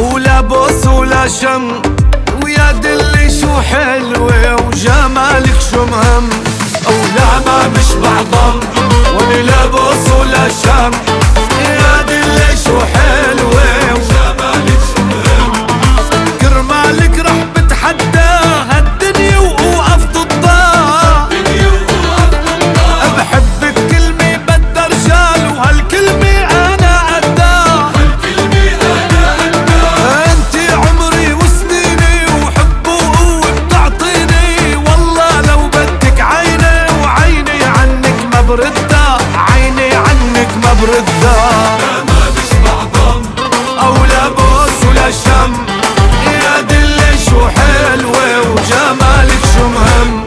ولا بوس ولا شم، ويا دلي شو حلوة وجمالك شو مهم. ولا ما بشبع ضم ولا بوس ولا شم، يا دلي شو حلوة وجمالك شو مهم. كرمالك رح بتحدى هالدنيا وأوقف ضدها، بحبك كلمة بدها رجال وهالكلمة أنا قدها. انتي عمري وسنيني وحب وقوة بتعطيني، والله لو بدك عيني وعيني عنك ما بردها، عيني عنك ما بردها. لا ما بشبع ضم أو لا بوس ولا شم، يا دلي شو حلوة وجمالك شو مهم.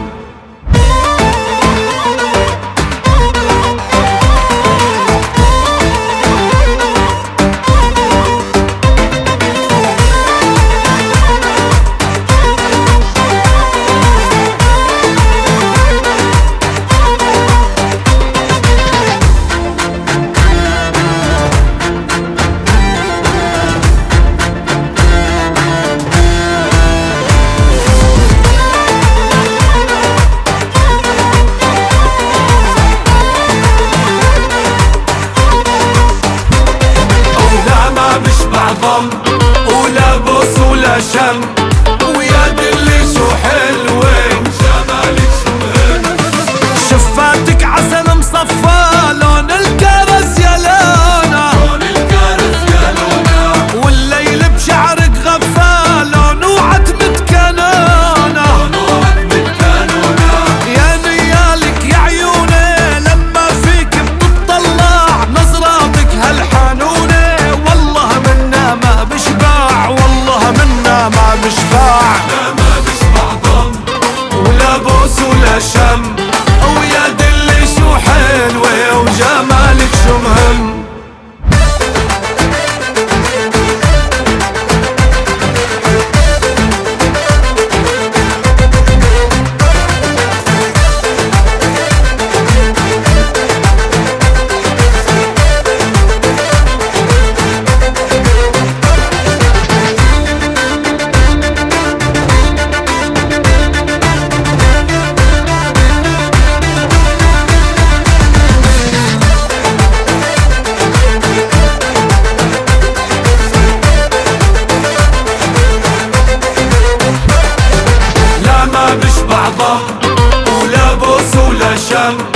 ضم ولا بوس ولا شم، ويا دلي شو حلوة وجمالك شو مهم. شفاتك عسل مصفى لون الكرز يا لونا، لون الكرز يا لونا، والليل بشعرك غفى لونه عتمة كانونا، لونه عتمة كانونا. يا نيالك يا عيوني لما فيك بتطلع نظراتك هالحنونة، ما بشبع والله منا ما بشبع. لا ما بشبع ضم ولا بوس ولا شم، ويا دلي شو حلوة وجمالك شو مهم. بشبع ضم ولا بوس ولا شم،